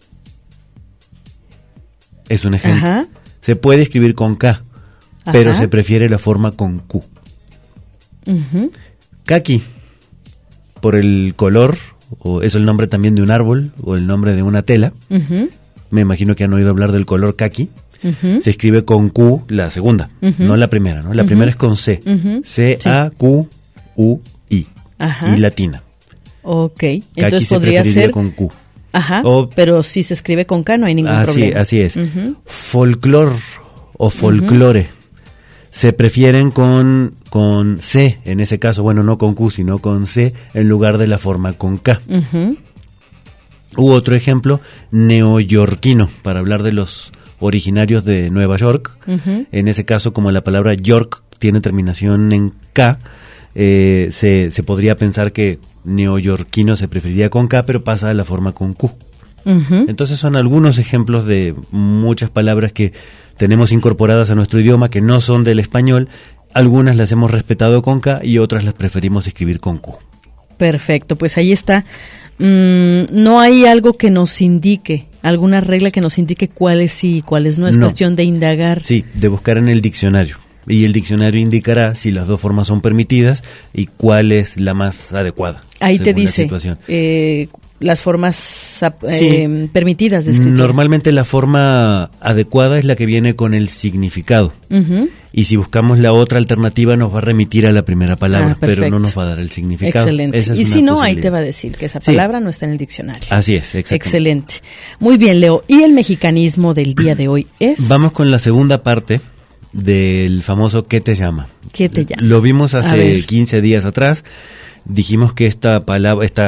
Es un ejemplo. Ajá. Se puede escribir con K, pero Ajá. se prefiere la forma con Q. Ujú. Kaki, por el color, o es el nombre también de un árbol, o el nombre de una tela. Ujú. Me imagino que han oído hablar del color kaki. Ujú. Se escribe con Q la segunda, Ujú. no la primera, ¿no? La Ujú. primera es con C. Ujú. C A Q U I. Ajá. Y latina. Ok. Kaki Entonces se podría preferiría ser. con Q. Ajá. O- pero si se escribe con K no hay ningún Así, problema. así es. Ujú. Folclor o folclore. Se prefieren con, con C, en ese caso, bueno, no con Q, sino con C, en lugar de la forma con K. Ujú. U otro ejemplo, neoyorquino, para hablar de los originarios de Nueva York. Ujú. En ese caso, como la palabra York tiene terminación en K, eh, se, se podría pensar que neoyorquino se preferiría con K, pero pasa a la forma con Q. Ujú. Entonces son algunos ejemplos de muchas palabras que tenemos incorporadas a nuestro idioma que no son del español. Algunas las hemos respetado con K y otras las preferimos escribir con Q. Perfecto, pues ahí está. Mm, no hay algo que nos indique, alguna regla que nos indique cuáles sí y cuáles no. Es No. cuestión de indagar. Sí, de buscar en el diccionario. Y el diccionario indicará si las dos formas son permitidas y cuál es la más adecuada. Ahí te según la dice situación. eh, las formas ap- Sí. eh, permitidas de escritura. Normalmente la forma adecuada es la que viene con el significado. Ujú. Y si buscamos la otra alternativa nos va a remitir a la primera palabra, Ah, pero no perfecto. nos va a dar el significado. Excelente. Esa es Y una si no, ahí posibilidad. te va a decir que esa Sí. palabra no está en el diccionario. Así es, exactamente. Excelente. Muy bien, Leo. ¿Y el mexicanismo del día de hoy es? Vamos con la segunda parte del famoso ¿qué te llama? ¿Qué te llama? Lo vimos A hace ver. quince días atrás. Dijimos que esta palabra, esta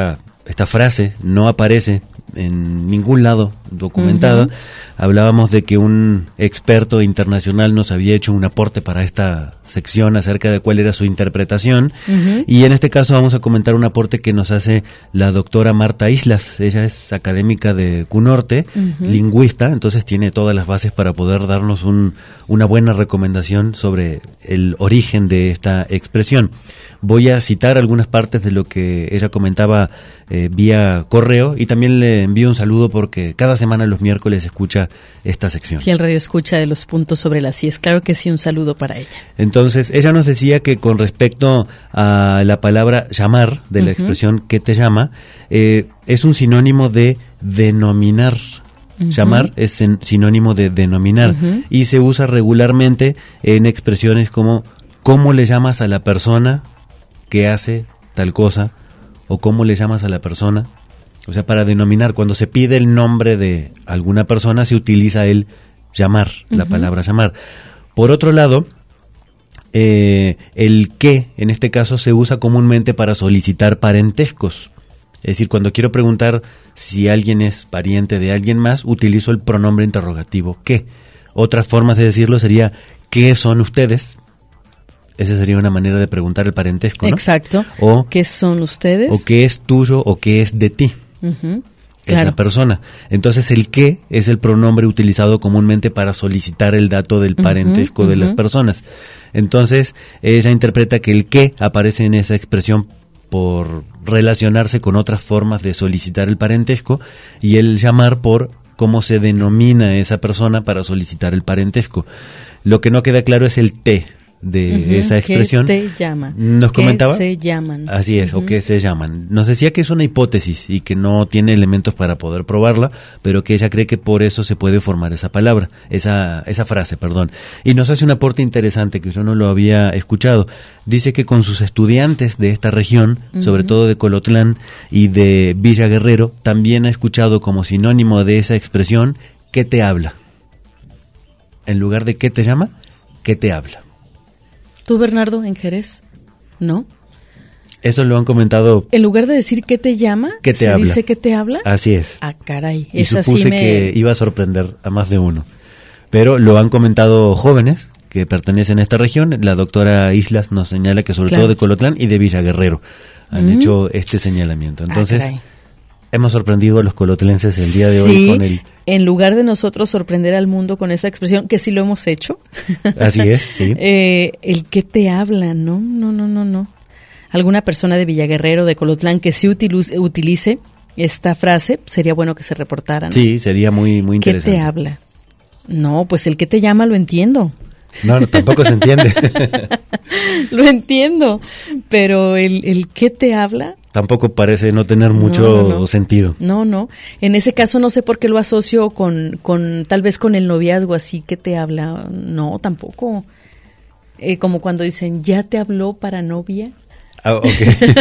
esta frase no aparece en ningún lado documentada. Uh-huh. Hablábamos de que un experto internacional nos había hecho un aporte para esta sección acerca de cuál era su interpretación, uh-huh. y en este caso vamos a comentar un aporte que nos hace la doctora Marta Islas. Ella es académica de CUNORTE, uh-huh. lingüista, entonces tiene todas las bases para poder darnos un, una buena recomendación sobre el origen de esta expresión. Voy a citar algunas partes de lo que ella comentaba eh, vía correo, y también le envío un saludo porque cada semana los miércoles escucha esta sección. Y el radio escucha de los puntos sobre las IES, claro que sí, un saludo para ella. Entonces, ella nos decía que con respecto a la palabra llamar, de la uh-huh. expresión ¿qué te llama?, eh, es un sinónimo de denominar. Uh-huh. Llamar es en, sinónimo de denominar, uh-huh. y se usa regularmente en expresiones como ¿cómo le llamas a la persona que hace tal cosa? O ¿cómo le llamas a la persona? O sea, para denominar, cuando se pide el nombre de alguna persona, se utiliza el llamar, uh-huh. la palabra llamar. Por otro lado, eh, el qué, en este caso, se usa comúnmente para solicitar parentescos. Es decir, cuando quiero preguntar si alguien es pariente de alguien más, utilizo el pronombre interrogativo qué. Otras formas de decirlo sería ¿qué son ustedes? Esa sería una manera de preguntar el parentesco, ¿no? Exacto. O ¿qué son ustedes? O qué es tuyo o qué es de ti. Uh-huh. Esa Claro. persona. Entonces el qué es el pronombre utilizado comúnmente para solicitar el dato del parentesco uh-huh, de uh-huh. las personas. Entonces ella interpreta que el qué aparece en esa expresión por relacionarse con otras formas de solicitar el parentesco, y el llamar por cómo se denomina esa persona para solicitar el parentesco. Lo que no queda claro es el te de uh-huh. esa expresión. ¿Qué te llaman? Nos comentaba. ¿Qué se llaman? Así es, uh-huh. o qué se llaman. Nos decía que es una hipótesis y que no tiene elementos para poder probarla, pero que ella cree que por eso se puede formar esa palabra, esa esa frase, perdón. Y nos hace un aporte interesante que yo no lo había escuchado. Dice que con sus estudiantes de esta región, uh-huh. sobre todo de Colotlán y de Villa Guerrero, también ha escuchado como sinónimo de esa expresión ¿qué te habla? En lugar de ¿qué te llama?, ¿qué te habla? ¿Tú, Bernardo, en Jerez? ¿No? Eso lo han comentado. En lugar de decir ¿qué te llama? ¿Qué te ¿se habla? dice ¿qué te habla? Así es. Ah, caray. Y Esa supuse sí me... que iba a sorprender a más de uno. Pero lo han comentado jóvenes que pertenecen a esta región. La doctora Islas nos señala que sobre Claro. todo de Colotlán y de Villa Guerrero han Mm. hecho este señalamiento. Entonces, Ah, caray. hemos sorprendido a los colotlenses el día de Sí, hoy con el... en lugar de nosotros sorprender al mundo con esa expresión, que sí lo hemos hecho. Así es, sí. eh, el que te habla, no, no, no, no, no. Alguna persona de Villaguerrero, de Colotlán, que sí utilice, utilice esta frase, sería bueno que se reportaran. Sí, sería muy, muy ¿Qué interesante. te habla? No, pues el que te llama lo entiendo. No, no, tampoco se entiende. Lo entiendo, pero el, el ¿qué te habla? Tampoco parece no tener mucho No, no, no. sentido. No, no. En ese caso no sé por qué lo asocio con, con tal vez con el noviazgo, así que te habla. No, tampoco. Eh, como cuando dicen, ¿ya te habló para novia? Ah, ok.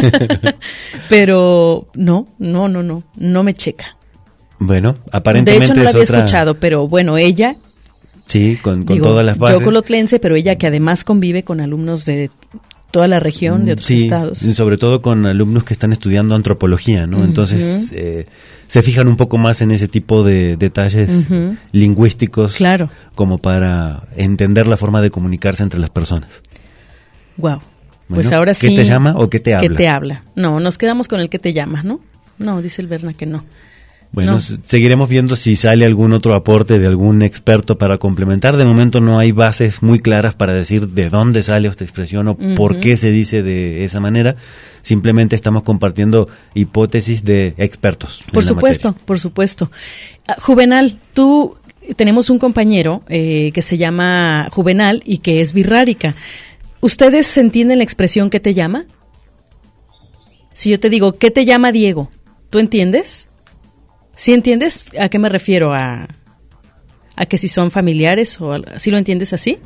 Pero no, no, no, no. No me checa. Bueno, De aparentemente hecho no la es había otra... escuchado, pero bueno, ella... Sí, con, con digo, todas las bases. Yo colotlense, pero ella que además convive con alumnos de toda la región, de otros sí, estados. sobre todo con alumnos que están estudiando antropología, ¿no? Uh-huh. Entonces eh, se fijan un poco más en ese tipo de detalles Uh-huh. lingüísticos, Claro. como para entender la forma de comunicarse entre las personas. Wow. Bueno, Pues ahora sí. ¿qué te llama o qué te habla? ¿Qué te habla? No, nos quedamos con el que te llama, ¿no? No, dice el Berna que no. Bueno, No. s- seguiremos viendo si sale algún otro aporte de algún experto para complementar. De momento no hay bases muy claras para decir de dónde sale esta expresión o Ujú. por qué se dice de esa manera. Simplemente estamos compartiendo hipótesis de expertos. en Por la supuesto, por supuesto. Ah, Juvenal, tú, tenemos un compañero eh, que se llama Juvenal y que es birrárica. ¿Ustedes entienden la expresión ¿qué te llama? Si yo te digo, ¿qué te llama Diego? ¿Tú entiendes? ¿Sí entiendes a qué me refiero? ¿A, a que si son familiares o al- si lo entiendes así?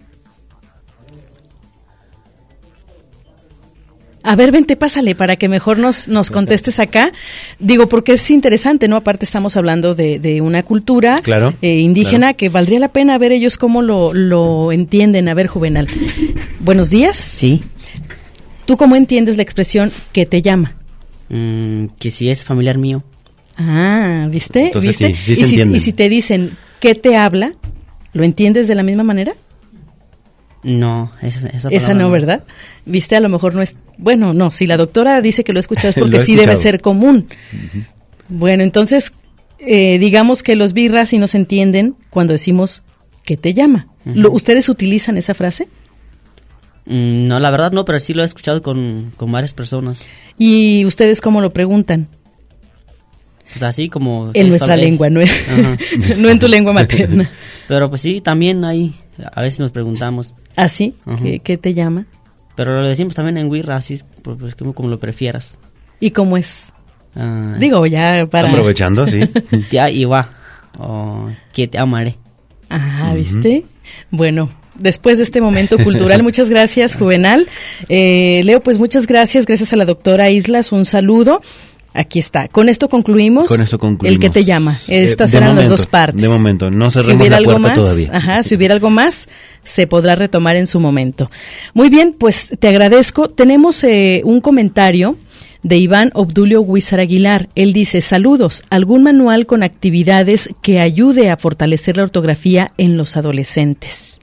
A ver, vente, pásale para que mejor nos, nos contestes acá. Digo, porque es interesante, ¿no? Aparte estamos hablando de, de una cultura Claro, eh, indígena claro. que valdría la pena ver ellos cómo lo, lo entienden. A ver, Juvenal. Buenos días. Sí. ¿Tú cómo entiendes la expresión que te llama? Mm, que si es familiar mío. Ah, ¿viste? Entonces ¿Viste? sí, sí se y, si, entienden. y si te dicen, ¿qué te habla? ¿Lo entiendes de la misma manera? No, esa, esa, Esa no, no, ¿verdad? Viste, a lo mejor no es... Bueno, no, si la doctora dice que lo he escuchado es porque Lo he sí debe escuchado. ser común. Uh-huh. Bueno, entonces, eh, digamos que los birras sí nos entienden cuando decimos, ¿qué te llama? Uh-huh. ¿Lo, ¿Ustedes utilizan esa frase? Mm, no, la verdad no, pero sí lo he escuchado con, con varias personas. ¿Y ustedes cómo lo preguntan? Pues así como... En nuestra lengua, no, no en tu lengua materna. Pero pues sí, también ahí, a veces nos preguntamos. ¿Ah, sí? Uh-huh. ¿Qué, ¿Qué te llama? Pero lo decimos también en Wirra, así es, pues como, como lo prefieras. ¿Y cómo es? Uh, Digo, ya para... Aprovechando, sí. Tía Iwa, o que te amaré. Ah, ¿viste? Uh-huh. Bueno, después de este momento cultural, muchas gracias, Juvenal. Eh, Leo, pues muchas gracias, gracias a la doctora Islas, un saludo. Aquí está. Con esto concluimos. Con esto concluimos. El que te llama. Estas eh, eran momento, las dos partes. De momento, no cerremos si hubiera la puerta algo más, todavía. Ajá, si hubiera algo más, se podrá retomar en su momento. Muy bien, pues te agradezco. Tenemos eh, un comentario de Iván Obdulio Huizar Aguilar. Él dice, saludos, ¿algún manual con actividades que ayude a fortalecer la ortografía en los adolescentes?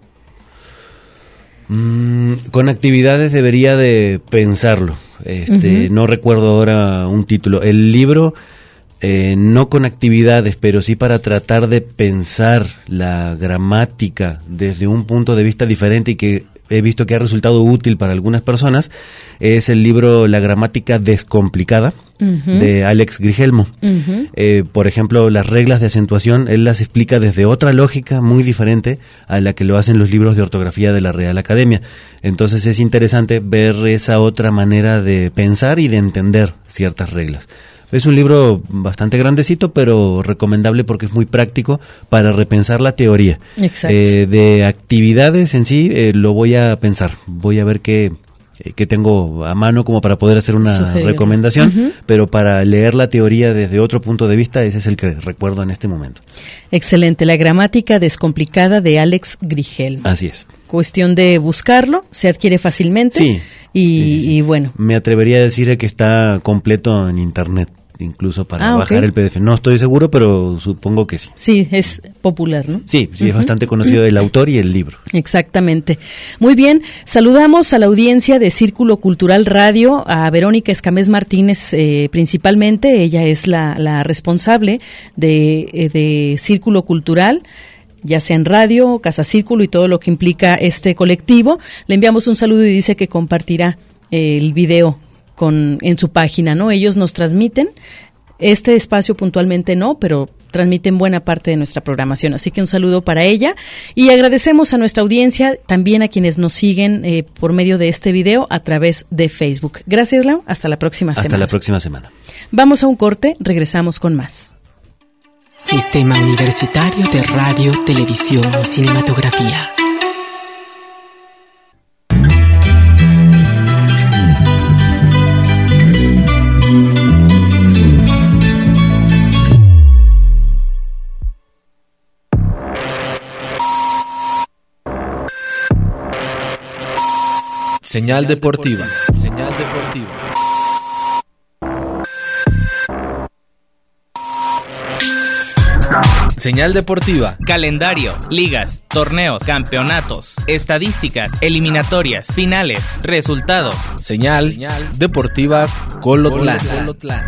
Mm, con actividades debería de pensarlo. Este, uh-huh. No recuerdo ahora un título. El libro, eh, no con actividades, pero sí para tratar de pensar la gramática desde un punto de vista diferente y que he visto que ha resultado útil para algunas personas, es el libro La gramática descomplicada, uh-huh. de Alex Grigelmo. Uh-huh. Eh, por ejemplo, las reglas de acentuación, él las explica desde otra lógica muy diferente a la que lo hacen los libros de ortografía de la Real Academia. Entonces es interesante ver esa otra manera de pensar y de entender ciertas reglas. Es un libro bastante grandecito, pero recomendable porque es muy práctico para repensar la teoría. Exacto. Eh, de actividades en sí, eh, lo voy a pensar. Voy a ver qué, qué tengo a mano como para poder hacer una Sugerir. recomendación, uh-huh. pero para leer la teoría desde otro punto de vista, ese es el que recuerdo en este momento. Excelente. La gramática descomplicada de Alex Grigelmo. Así es. Cuestión de buscarlo, se adquiere fácilmente. Sí. Y, sí, sí, sí. y bueno. Me atrevería a decir que está completo en internet, incluso para ah, bajar okay. el P D F. No estoy seguro, pero supongo que sí. Sí, es popular, ¿no? Sí, sí, uh-huh. es bastante conocido el autor y el libro. Exactamente. Muy bien, saludamos a la audiencia de Círculo Cultural Radio, a Verónica Escamés Martínez eh, principalmente, ella es la, la responsable de, eh, de Círculo Cultural, ya sea en radio, Casa Círculo y todo lo que implica este colectivo. Le enviamos un saludo y dice que compartirá eh, el video con en su página, ¿no? Ellos nos transmiten, este espacio puntualmente no, pero transmiten buena parte de nuestra programación, así que un saludo para ella y agradecemos a nuestra audiencia, también a quienes nos siguen eh, por medio de este video a través de Facebook. Gracias, Lau, hasta la próxima hasta semana. Hasta la próxima semana. Vamos a un corte, regresamos con más. Sistema Universitario de Radio, Televisión y Cinematografía. Señal deportiva. Señal deportiva. Señal deportiva. Calendario, ligas, torneos, campeonatos, estadísticas, eliminatorias, finales, resultados. Señal, Señal deportiva Colotlán. Colotlán.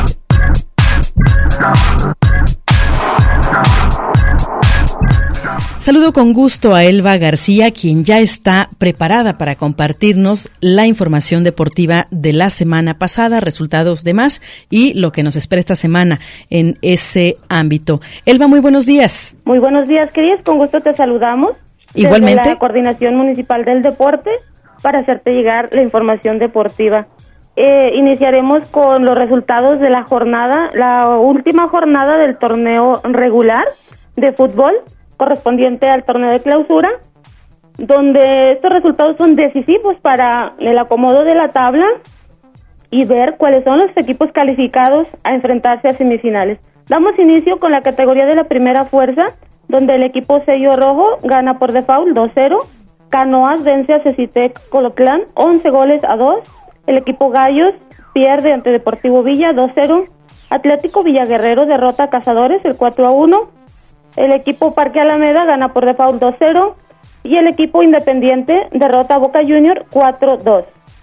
Saludo con gusto a Elba García, quien ya está preparada para compartirnos la información deportiva de la semana pasada, resultados demás y lo que nos espera esta semana en ese ámbito. Elba, muy buenos días. Muy buenos días, queridas, con gusto te saludamos. Igualmente. Desde la Coordinación Municipal del Deporte para hacerte llegar la información deportiva. Eh, iniciaremos con los resultados de la jornada, la última jornada del torneo regular de fútbol, correspondiente al torneo de clausura, donde estos resultados son decisivos para el acomodo de la tabla y ver cuáles son los equipos calificados a enfrentarse a semifinales. Damos inicio con la categoría de la primera fuerza, donde el equipo Sello Rojo gana por default dos cero, Canoas vence a Cecitec Colotlán once goles a dos, El equipo Gallos pierde ante Deportivo Villa dos cero. Atlético Villaguerrero derrota a Cazadores el cuatro a uno. El equipo Parque Alameda gana por default dos cero. Y el equipo Independiente derrota a Boca Junior cuatro dos.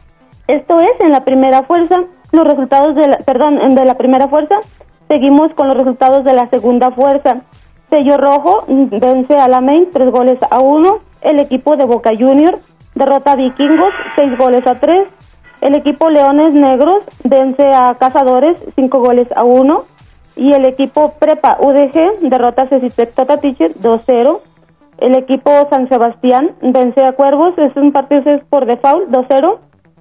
Esto es en la primera fuerza. Los resultados de la, perdón, de la primera fuerza. Seguimos con los resultados de la segunda fuerza. Sello Rojo vence a la Main tres goles a uno. El equipo de Boca Junior derrota a Vikingos seis goles a tres. El equipo Leones Negros vence a Cazadores cinco goles a uno. Y el equipo Prepa U D G derrota a Cecitec Totatich dos cero. El equipo San Sebastián vence a Cuervos, es un partido es por default dos cero.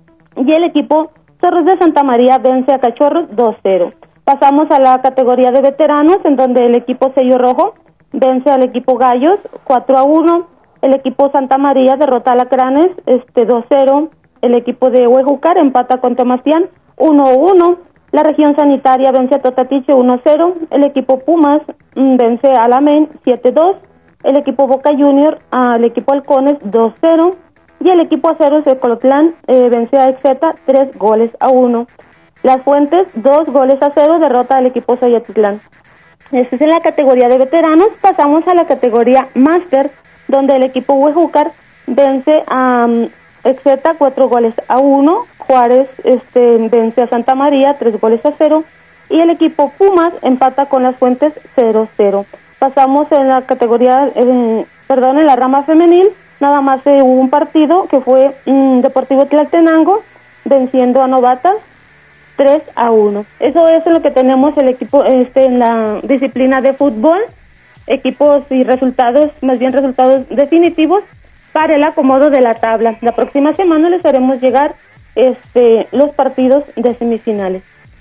Y el equipo Cerros de Santa María vence a Cachorros dos cero. Pasamos a la categoría de veteranos, en donde el equipo Sello Rojo vence al equipo Gallos cuatro a uno. El equipo Santa María derrota a Alacranes este, dos cero. El equipo de Huejucar empata con Tomastián uno a uno. La región sanitaria vence a Totatiche uno cero. El equipo Pumas mm, vence a la Main siete dos. El equipo Boca Junior al equipo Halcones dos cero. Y el equipo Aceros de Colotlán eh, vence a Exeta tres goles a uno. Las Fuentes, dos goles a cero, derrota al equipo Sayatitlán. Esto es en la categoría de veteranos. Pasamos a la categoría Máster, donde el equipo Huejúcar vence a um, Exeta cuatro goles a uno. Juárez este, vence a Santa María tres goles a cero. Y el equipo Pumas empata con las Fuentes cero cero. Pasamos en la categoría, eh, perdón, en la rama femenil. Nada más eh, hubo un partido que fue um, Deportivo Tlaltenango venciendo a Novatas tres a uno. Eso es lo que tenemos el equipo este en la disciplina de fútbol, equipos y resultados, más bien resultados definitivos para el acomodo de la tabla. La próxima semana les haremos llegar este los partidos de semifinales.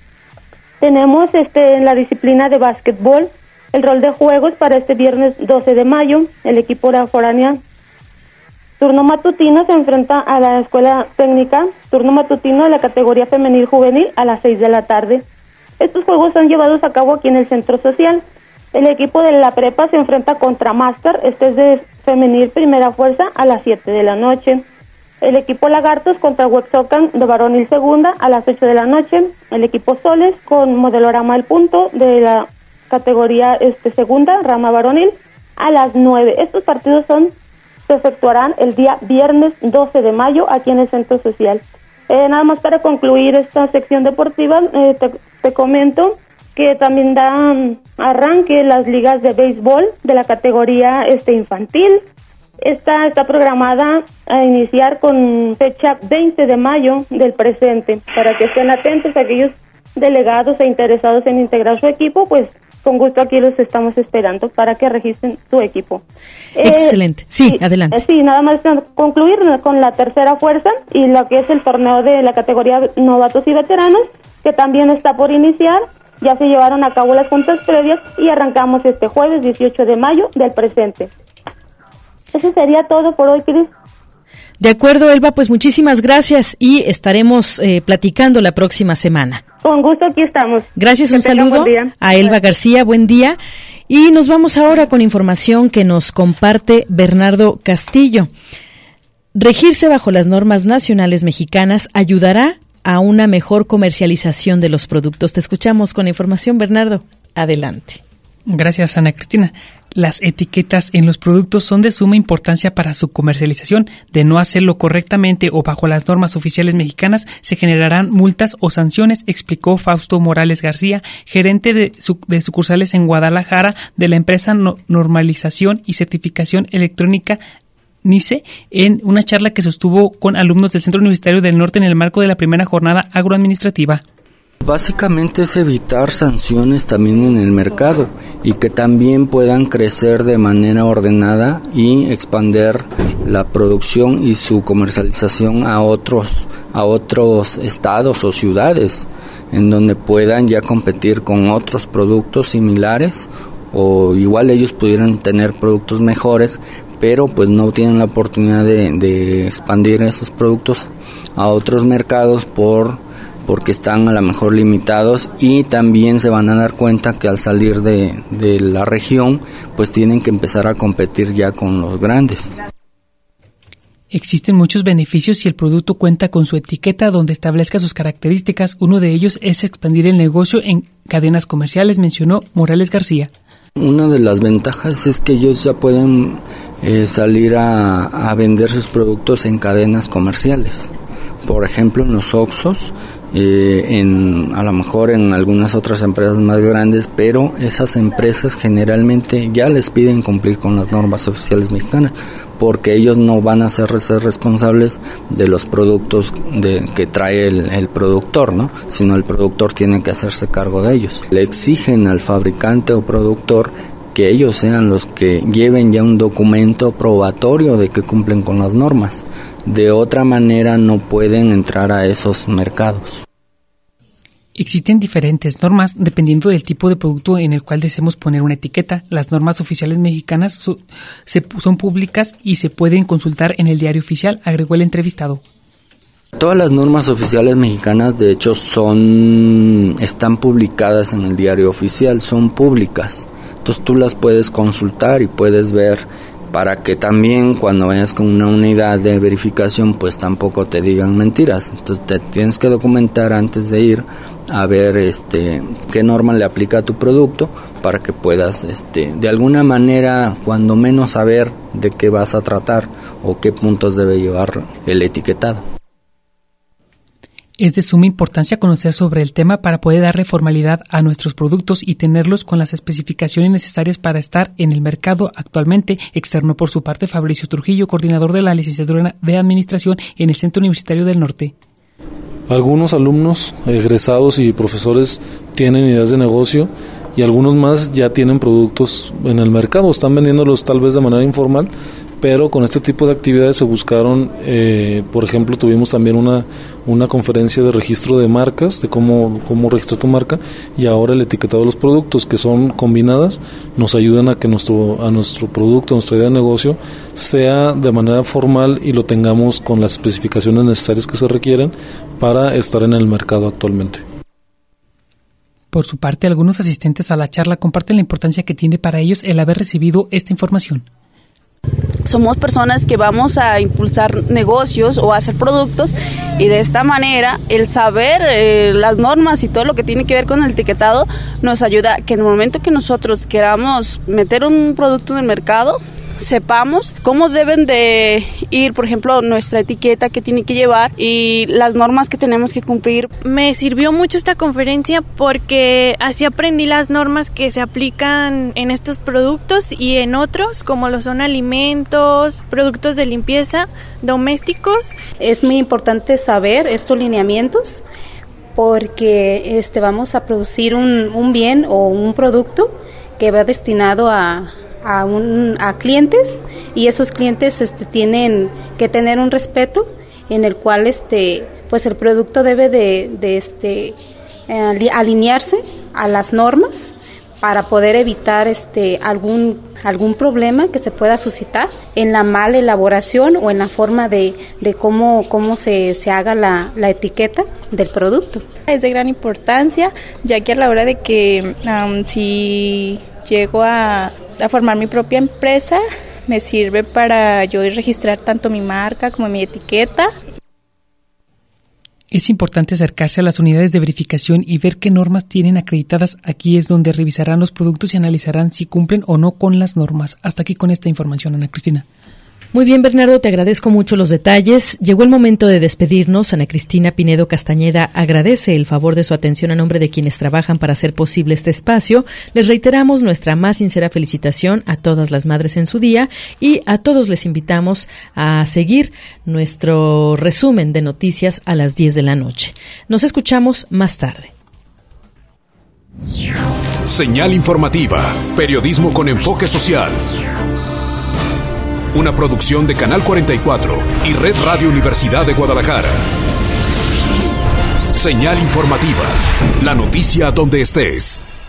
Tenemos este en la disciplina de básquetbol el rol de juegos para este viernes doce de mayo. El equipo de la Foránea turno matutino se enfrenta a la escuela técnica, turno matutino de la categoría femenil juvenil a las seis de la tarde. Estos juegos son llevados a cabo aquí en el centro social. El equipo de la prepa se enfrenta contra Máster, este es de femenil primera fuerza a las siete de la noche. El equipo Lagartos contra Huexocan de varonil segunda a las ocho de la noche. El equipo Soles con Modelorama El Punto de la categoría este segunda, rama varonil, a las nueve. Estos partidos son se efectuarán el día viernes doce de mayo aquí en el Centro Social. Eh, nada más para concluir esta sección deportiva, eh, te, te comento que también dan arranque las ligas de béisbol de la categoría este infantil. Esta está programada a iniciar con fecha veinte de mayo del presente. Para que estén atentos aquellos delegados e interesados en integrar su equipo, pues con gusto aquí los estamos esperando para que registren su equipo. Excelente. Eh, sí, sí, adelante. Sí, nada más concluir con la tercera fuerza y lo que es el torneo de la categoría novatos y veteranos, que también está por iniciar. Ya se llevaron a cabo las juntas previas y arrancamos este jueves dieciocho de mayo del presente. Eso sería todo por hoy, Cris. De acuerdo, Elba, pues muchísimas gracias y estaremos eh, platicando la próxima semana. Con gusto, aquí estamos. Gracias, un saludo a Elba García, buen día. Y nos vamos ahora con información que nos comparte Bernardo Castillo. Regirse bajo las normas nacionales mexicanas ayudará a una mejor comercialización de los productos. Te escuchamos con la información, Bernardo. Adelante. Gracias, Ana Cristina. Las etiquetas en los productos son de suma importancia para su comercialización. De no hacerlo correctamente o bajo las normas oficiales mexicanas, se generarán multas o sanciones, explicó Fausto Morales García, gerente de, su, de sucursales en Guadalajara de la empresa no, Normalización y Certificación Electrónica NICE, en una charla que sostuvo con alumnos del Centro Universitario del Norte en el marco de la primera jornada agroadministrativa. Básicamente es evitar sanciones también en el mercado y que también puedan crecer de manera ordenada y expandir la producción y su comercialización a otros a otros estados o ciudades en donde puedan ya competir con otros productos similares o igual ellos pudieran tener productos mejores, pero pues no tienen la oportunidad de, de expandir esos productos a otros mercados por porque están a lo mejor limitados y también se van a dar cuenta que al salir de, de la región pues tienen que empezar a competir ya con los grandes. Existen muchos beneficios si el producto cuenta con su etiqueta donde establezca sus características. Uno de ellos es expandir el negocio en cadenas comerciales, mencionó Morales García. Una de las ventajas es que ellos ya pueden eh, salir a, a vender sus productos en cadenas comerciales. Por ejemplo, en los Oxxos, eh, en, a lo mejor en algunas otras empresas más grandes, pero esas empresas generalmente ya les piden cumplir con las normas oficiales mexicanas, porque ellos no van a ser, ser responsables de los productos de, que trae el, el productor, ¿no? Sino el productor tiene que hacerse cargo de ellos. Le exigen al fabricante o productor que ellos sean los que lleven ya un documento probatorio de que cumplen con las normas. De otra manera no pueden entrar a esos mercados. Existen diferentes normas dependiendo del tipo de producto en el cual deseemos poner una etiqueta. Las normas oficiales mexicanas so, se, son públicas y se pueden consultar en el diario oficial, agregó el entrevistado. Todas las normas oficiales mexicanas, de hecho, son están publicadas en el diario oficial, son públicas. Entonces tú las puedes consultar y puedes ver, para que también cuando vayas con una unidad de verificación pues tampoco te digan mentiras. Entonces te tienes que documentar antes de ir a ver este qué norma le aplica a tu producto, para que puedas este de alguna manera cuando menos saber de qué vas a tratar o qué puntos debe llevar el etiquetado. Es de suma importancia conocer sobre el tema para poder darle formalidad a nuestros productos y tenerlos con las especificaciones necesarias para estar en el mercado actualmente, externó por su parte Fabricio Trujillo, coordinador de la licenciatura de Administración en el Centro Universitario del Norte. Algunos alumnos, egresados y profesores tienen ideas de negocio y algunos más ya tienen productos en el mercado, están vendiéndolos tal vez de manera informal, pero con este tipo de actividades se buscaron, eh, por ejemplo, tuvimos también una una conferencia de registro de marcas, de cómo cómo registrar tu marca, y ahora el etiquetado de los productos, que son combinadas, nos ayudan a que nuestro a nuestro producto, nuestra idea de negocio, sea de manera formal y lo tengamos con las especificaciones necesarias que se requieren para estar en el mercado actualmente. Por su parte, algunos asistentes a la charla comparten la importancia que tiene para ellos el haber recibido esta información. Somos personas que vamos a impulsar negocios o a hacer productos, y de esta manera el saber eh, las normas y todo lo que tiene que ver con el etiquetado nos ayuda que en el momento que nosotros queramos meter un producto en el mercado, sepamos cómo deben de ir, por ejemplo, nuestra etiqueta que tiene que llevar y las normas que tenemos que cumplir. Me sirvió mucho esta conferencia porque así aprendí las normas que se aplican en estos productos y en otros, como lo son alimentos, productos de limpieza, domésticos. Es muy importante saber estos lineamientos porque este vamos a producir un, un bien o un producto que va destinado a A, un, a clientes, y esos clientes este, tienen que tener un respeto en el cual este pues el producto debe de, de este eh, alinearse a las normas para poder evitar este algún algún problema que se pueda suscitar en la mala elaboración o en la forma de, de cómo cómo se, se haga la, la etiqueta del producto. Es de gran importancia, ya que a la hora de que um, si llego a, a formar mi propia empresa, me sirve para yo registrar tanto mi marca como mi etiqueta. Es importante acercarse a las unidades de verificación y ver qué normas tienen acreditadas. Aquí es donde revisarán los productos y analizarán si cumplen o no con las normas. Hasta aquí con esta información, Ana Cristina. Muy bien, Bernardo, te agradezco mucho los detalles. Llegó el momento de despedirnos. Ana Cristina Pinedo Castañeda agradece el favor de su atención a nombre de quienes trabajan para hacer posible este espacio. Les reiteramos nuestra más sincera felicitación a todas las madres en su día, y a todos les invitamos a seguir nuestro resumen de noticias a las diez de la noche. Nos escuchamos más tarde. Señal informativa, periodismo con enfoque social. Una producción de Canal cuarenta y cuatro y Red Radio Universidad de Guadalajara. Señal informativa, la noticia donde estés.